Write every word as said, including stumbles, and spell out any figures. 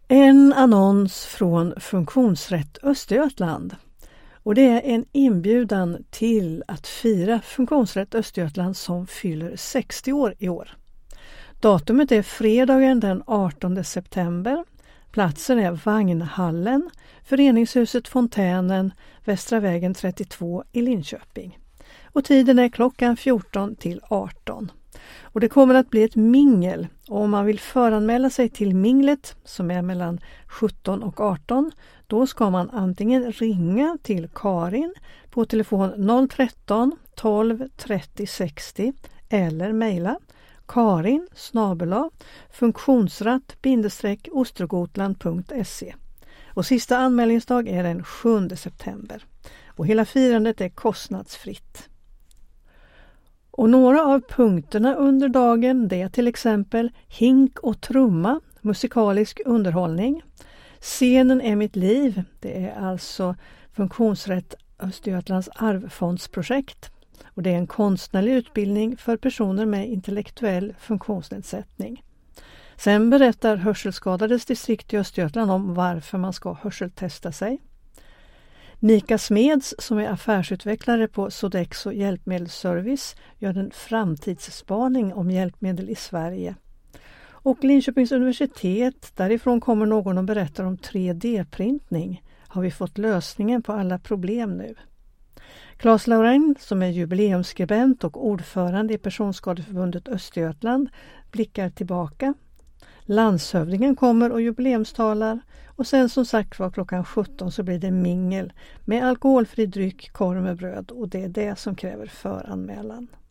En annons från Funktionsrätt Östergötland. Och det är en inbjudan till att fira Funktionsrätt Östergötland som fyller sextio år i år. Datumet är fredagen den artonde september. Platsen är Vagnhallen, Föreningshuset Fontänen, Västra vägen trettiotvå i Linköping. Och tiden är klockan fjorton till arton. Och det kommer att bli ett mingel, och om man vill föranmäla sig till minglet som är mellan sjutton och arton, då ska man antingen ringa till Karin på telefon noll tretton tolv trettio sextio eller mejla karin snabel-a funktionsratt bindestreck ostrogotland punkt se. Och sista anmälningsdag är den sjunde september. Och hela firandet är kostnadsfritt. Och några av punkterna under dagen, det är till exempel hink och trumma, musikalisk underhållning. Scenen är mitt liv, det är alltså Funktionsrätt Östergötlands arvfondsprojekt. Och det är en konstnärlig utbildning för personer med intellektuell funktionsnedsättning. Sen berättar Hörselskadades distrikt i Östergötland om varför man ska hörseltesta sig. Nika Smeds, som är affärsutvecklare på Sodexo hjälpmedelsservice, gör en framtidsspaning om hjälpmedel i Sverige. Och Linköpings universitet, därifrån kommer någon och berättar om tre D-printning. Har vi fått lösningen på alla problem nu? Claes Laurin, som är jubileumsskribent och ordförande i Personskadeförbundet Östergötland, blickar tillbaka. Landshövdingen kommer och jubileumstalar, och sen som sagt var klockan sjutton så blir det mingel med alkoholfri dryck, korv med bröd, och det är det som kräver föranmälan.